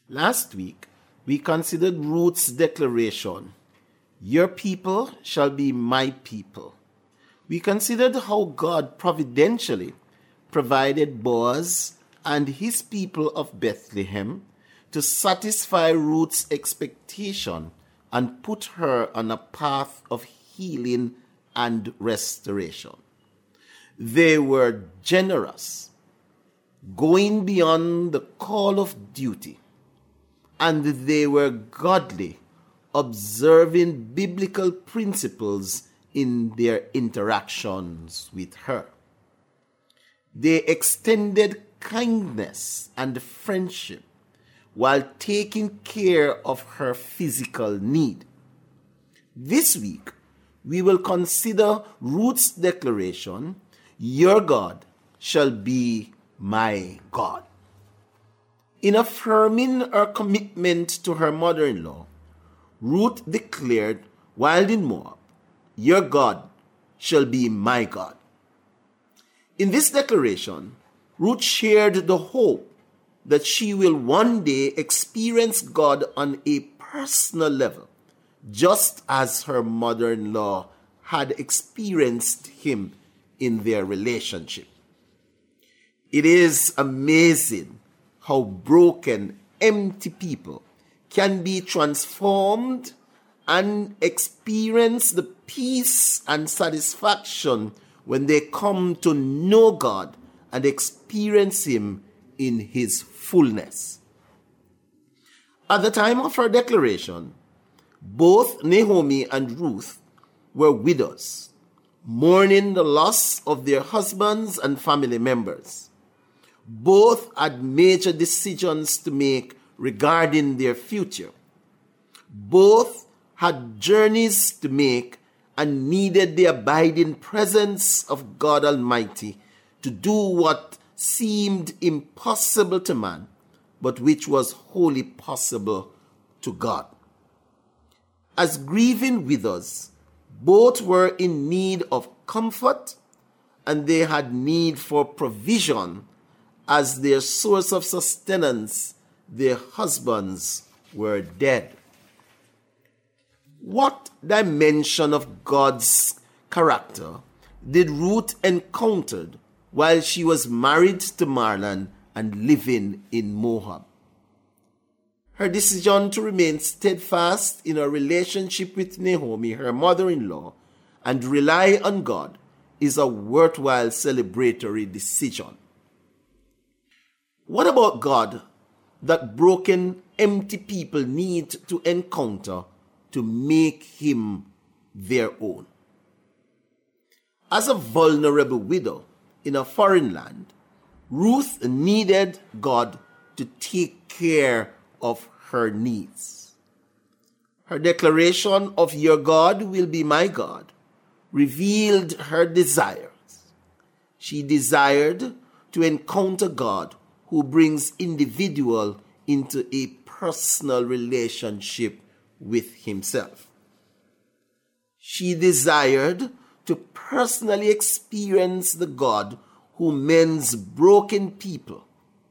Last week, we considered Ruth's declaration, "Your people shall be my people." We considered how God providentially provided Boaz and his people of Bethlehem to satisfy Ruth's expectation and put her on a path of healing and restoration. They were generous, going beyond the call of duty, and they were godly, observing biblical principles in their interactions with her. They extended kindness and friendship while taking care of her physical need. This week, we will consider Ruth's declaration, "Your God shall be my God." In affirming her commitment to her mother-in-law, Ruth declared while in Moab, "Your God shall be my God." In this declaration, Ruth shared the hope that she will one day experience God on a personal level, just as her mother-in-law had experienced him in their relationship. It is amazing how broken, empty people can be transformed and experience the peace and satisfaction when they come to know God and experience Him in His fullness. At the time of her declaration, both Naomi and Ruth were widows, mourning the loss of their husbands and family members. Both had major decisions to make regarding their future. Both had journeys to make and needed the abiding presence of God Almighty to do what seemed impossible to man, but which was wholly possible to God. As grieving widows, both were in need of comfort, and they had need for provision as their source of sustenance, their husbands, were dead. What dimension of God's character did Ruth encounter while she was married to Mahlon and living in Moab? Her decision to remain steadfast in her relationship with Naomi, her mother-in-law, and rely on God is a worthwhile celebratory decision. What about God that broken, empty people need to encounter to make Him their own? As a vulnerable widow in a foreign land, Ruth needed God to take care of her needs. Her declaration of "Your God will be my God" revealed her desires. She desired to encounter God who brings individual into a personal relationship with Himself. She desired to personally experience the God who mends broken people.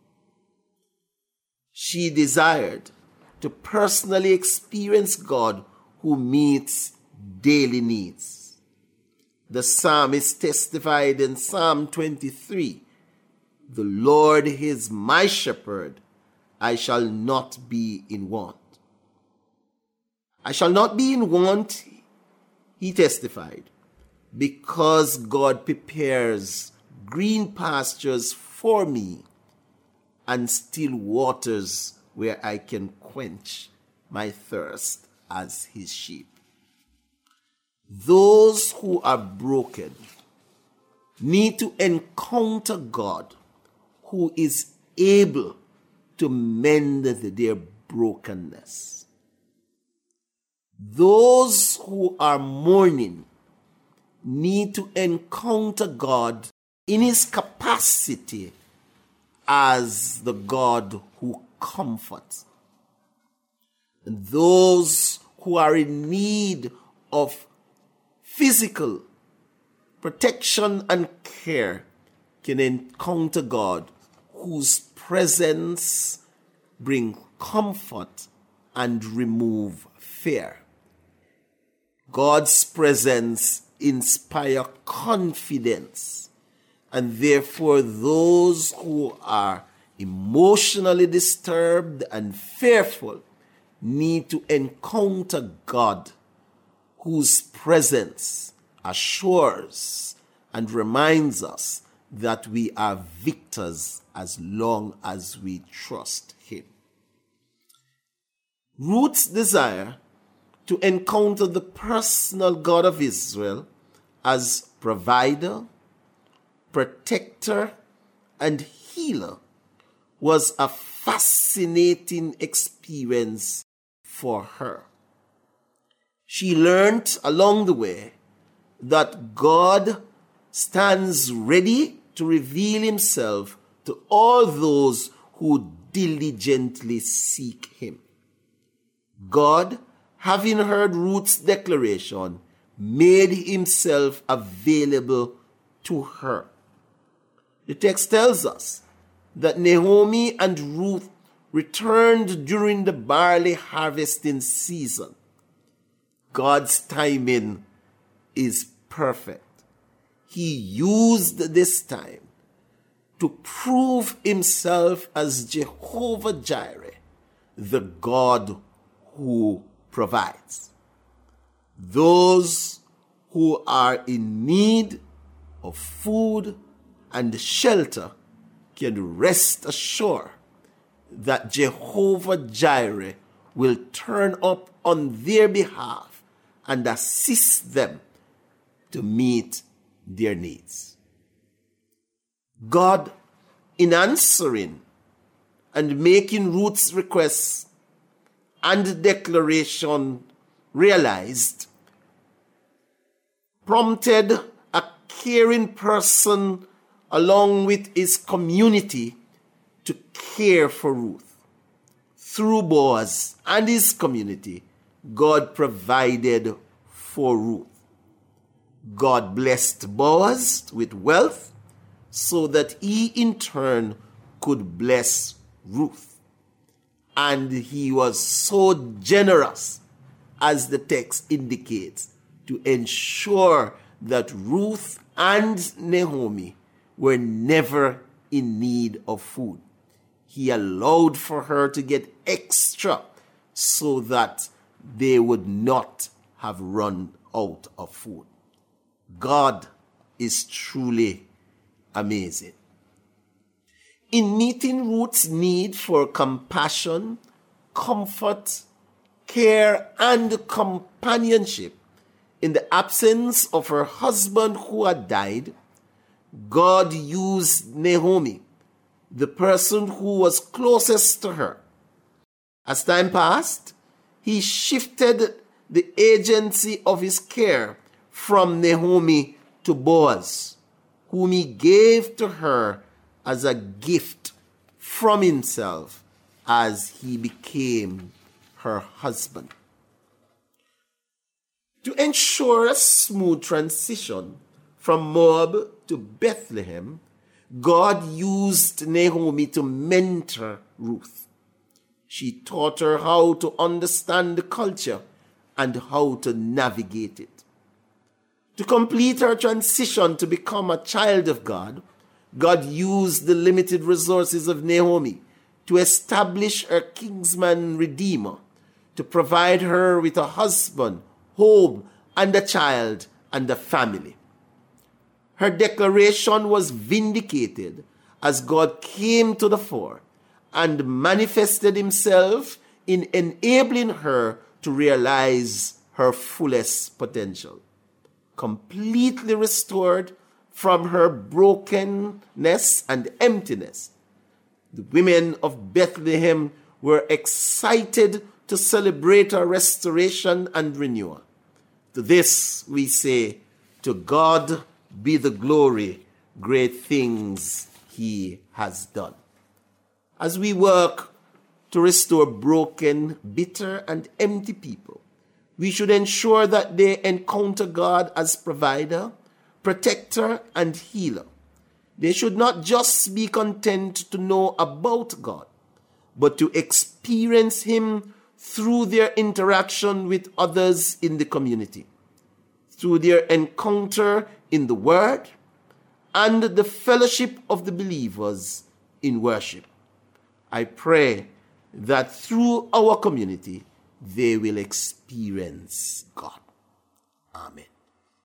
She desired to personally experience God who meets daily needs. The psalmist testified in Psalm 23, "The Lord is my shepherd, I shall not be in want." I shall not be in want, he testified, because God prepares green pastures for me and still waters where I can quench my thirst as His sheep. Those who are broken need to encounter God who is able to mend their brokenness. Those who are mourning need to encounter God in His capacity as the God who comforts. And those who are in need of physical protection and care can encounter God whose presence bring comfort and remove fear. God's presence inspires confidence, and therefore those who are emotionally disturbed and fearful need to encounter God, whose presence assures and reminds us that we are victors as long as we trust Him. Ruth's desire to encounter the personal God of Israel as provider, protector, and healer was a fascinating experience for her. She learned along the way that God stands ready to reveal Himself to all those who diligently seek Him. God, having heard Ruth's declaration, made Himself available to her. The text tells us that Naomi and Ruth returned during the barley harvesting season. God's timing is perfect. He used this time to prove Himself as Jehovah Jireh, the God who provides. Those who are in need of food and shelter can rest assured that Jehovah Jireh will turn up on their behalf and assist them to meet their needs. God, in answering and making Ruth's requests and declaration realized, prompted a caring person along with his community to care for Ruth. Through Boaz and his community, God provided for Ruth. God blessed Boaz with wealth so that he in turn could bless Ruth. And he was so generous, as the text indicates, to ensure that Ruth and Naomi were never in need of food. He allowed for her to get extra so that they would not have run out of food. God is truly amazing. In meeting Ruth's need for compassion, comfort, care, and companionship in the absence of her husband who had died, God used Naomi, the person who was closest to her. As time passed, He shifted the agency of His care from Naomi to Boaz, whom He gave to her as a gift from Himself as he became her husband. To ensure a smooth transition from Moab to Bethlehem, God used Naomi to mentor Ruth. She taught her how to understand the culture and how to navigate it. To complete her transition to become a child of God, God used the limited resources of Naomi to establish her kinsman redeemer, to provide her with a husband, home, and a child and a family. Her declaration was vindicated as God came to the fore and manifested Himself in enabling her to realize her fullest potential. Completely restored from her brokenness and emptiness, the women of Bethlehem were excited to celebrate her restoration and renewal. To this we say, to God be the glory, great things He has done. As we work to restore broken, bitter, and empty people, we should ensure that they encounter God as provider, protector, and healer. They should not just be content to know about God, but to experience him through their interaction with others in the community, through their encounter in the Word, and the fellowship of the believers in worship. I pray that through our community, they will experience God. Amen.